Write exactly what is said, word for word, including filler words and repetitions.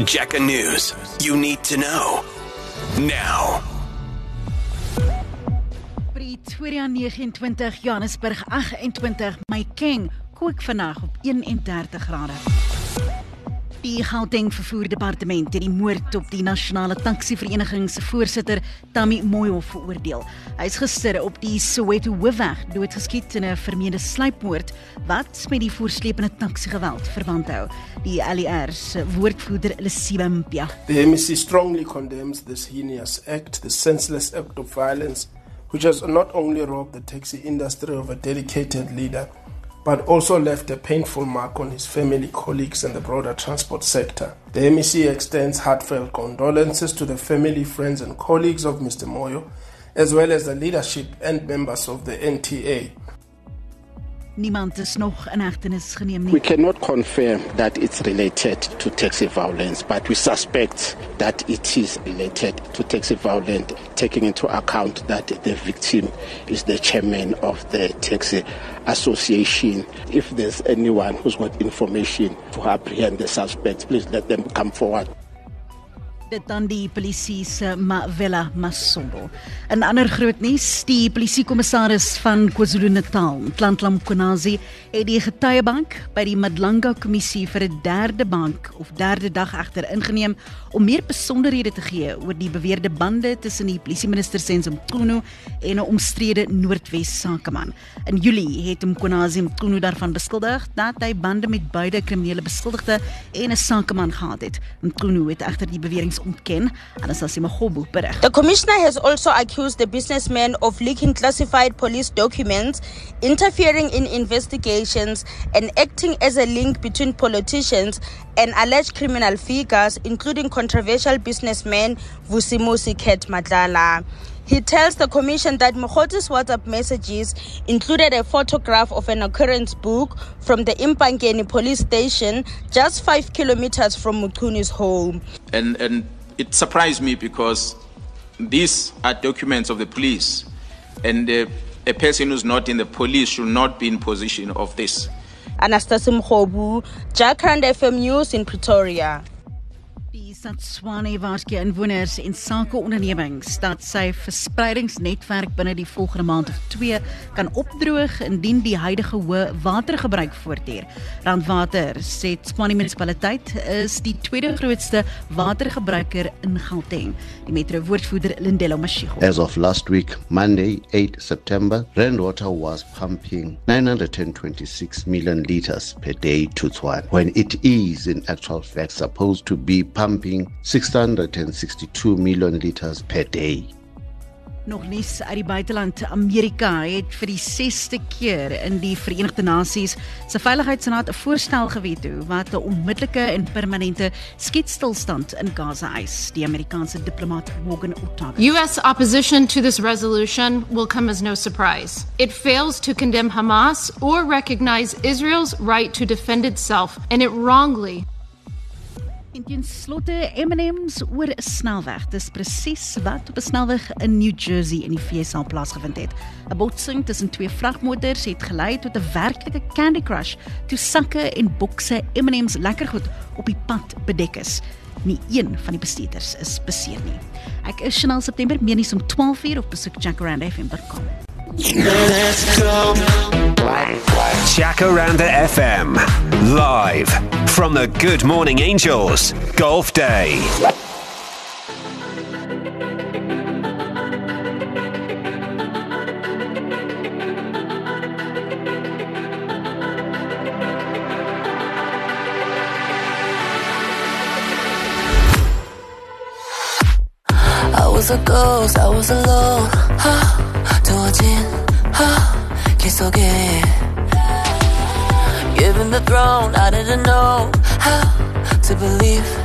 Jacka News. You need to know. Now. Pretoria negenentwintig, Johannesburg agt-en-twintig, Maikeng kook vandag op eenendertig grade. Die Gauteng vervoerdepartement het die moord op die nasionale taksivereniging se voorsitter Tammy Moyo veroordeel. Hy is gister op die Soweto hoofweg doodgeskiet in 'n vermeende sluipmoord wat met die voorslepende taksiegeweld verband hou. Die L E R se woordvoerder Lesiba Mpia. The M E C strongly condemns this heinous act, the senseless act of violence, which has not only robbed the taxi industry of a dedicated leader, but also left a painful mark on his family, colleagues and the broader transport sector. The M E C extends heartfelt condolences to the family, friends and colleagues of Mister Moyo, as well as the leadership and members of the N T A. Niemand is nog in hegtenis geneem nie. We cannot confirm that it's related to taxi violence, but we suspect that it is related to taxi violence, taking into account that the victim is the chairman of the taxi association. If there's anyone who's got information to apprehend the suspects, please let them come forward. Dit dan die polisie se Mavela Masolo. In ander groot nuus, die polisiekommissaris van KwaZulu-Natal, Nhlanhla Mkhwanazi, het die getuiebank by die Madlanga kommissie vir 'n derde bank of derde dag egter ingeneem om meer besonderhede te gee oor die beweerde bande tussen die polisieminister Senzo Mchunu en 'n omstrede Noordwes sakeman. In Julie het Mkhwanazi Mchunu daarvan beskuldig dat hy bande met beide kriminele beskuldigde en 'n sakeman gehad het. Mchunu het egter die bewering ontken. Anastasia Magobu berig. The commissioner has also accused the businessman of leaking classified police documents, interfering in investigations, and acting as a link between politicians and alleged criminal figures, including controversial businessman Vusimusi Ket Madlala. He tells the commission that Mokgoti's WhatsApp messages included a photograph of an occurrence book from the Impangeni police station, just five kilometers from Mkhuni's home. And, and it surprised me because these are documents of the police, and uh, a person who's not in the police should not be in possession of this. Anastasia Mkhobu, Jackrand F M News in Pretoria. Die stad Tshwane waarsku inwoners en sakeondernemings dat sy verspreidingsnetwerk binne die volgende maand of twee kan opdroog indien die huidige hoë watergebruik voortduur. Randwater sê Tshwane munisipaliteit is die tweede grootste watergebruiker in Gauteng. Die metro woordvoerder Lindelo Mashigo. As of last week, Monday, eighth September, Randwater was pumping nine hundred twenty-six million liters per day to Tshwane, when it is in actual fact supposed to be pumping six hundred sixty-two million liters per day. Nog nuus uit die buiteland. Amerika het vir die sesde keer in die Verenigde Nasies se Veiligheidsraad 'n voorstel geweto wat 'n onmiddellike en permanente skietstilstand in Gaza eis. Die Amerikaanse diplomaat Morgan Otago. U S opposition to this resolution will come as no surprise. It fails to condemn Hamas or recognize Israel's right to defend itself, and it wrongly En ten slotte M and M's oor 'n snelweg. Dis presies wat op 'n snelweg in New Jersey in die V S A plaasgevind het. 'n Botsing tussen twee vragmotors het gelei tot 'n werklike Candy Crush toe sakke en bokse M and M's lekkergoed op die pad bedek is. Nie een van die bestuurders is beseer nie. Ek is Chanel September, meer nuus om twaalf uur op besoek jackaranda f m dot com. Let's go. Jackaranda F M, live from the Good Morning Angels Golf Day. I was a ghost, I was alone. 두어진 길 속에 given the throne, I didn't know how to believe.